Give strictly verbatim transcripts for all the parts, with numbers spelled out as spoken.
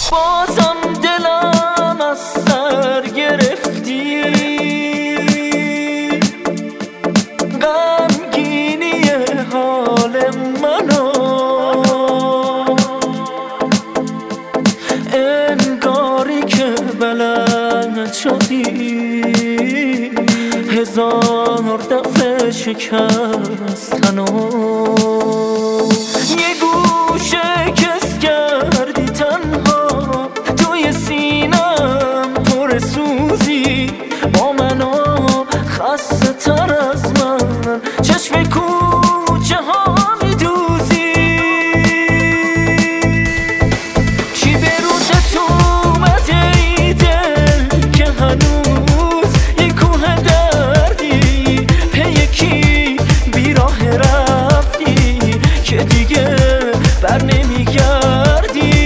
بازم دلم از سر گرفتی، غمگینی حال منو انگاری که بلد شدی هزار دفعه شکستنو. یه گوشه کس کردی تنها توی سینم پر سوزی، با منو خسته تر از من چشم کوچه ها میدوزی. چی به روزت اومده ای دل که هنوز یه کوه دردی پی یکی بیراه رفتی که دیگه بر نمیگردی.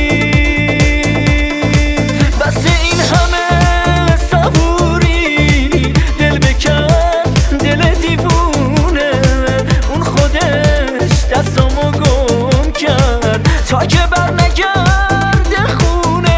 بس این همه صبوری دل بکن دل دیوونه، اون خودش دستامو گم کرد تا که بر نگرده خونه.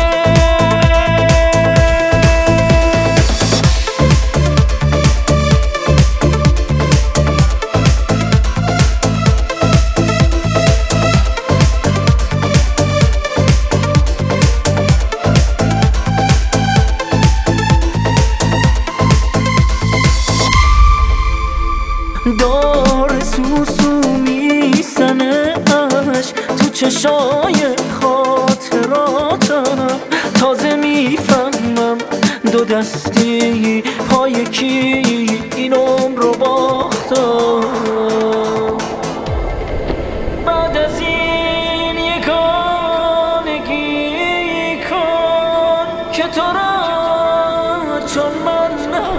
دار سوسو میسنه اش تو چشای خاطراتم، تازه میفهمم دو دستی پای کی این عمر رو باختم. بعد از این یگانگی کن که تو را چون من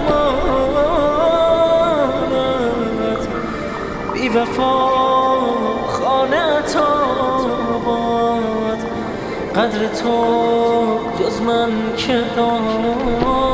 نماند بی وفا خانه تا باد، قدر تو جز من که داد.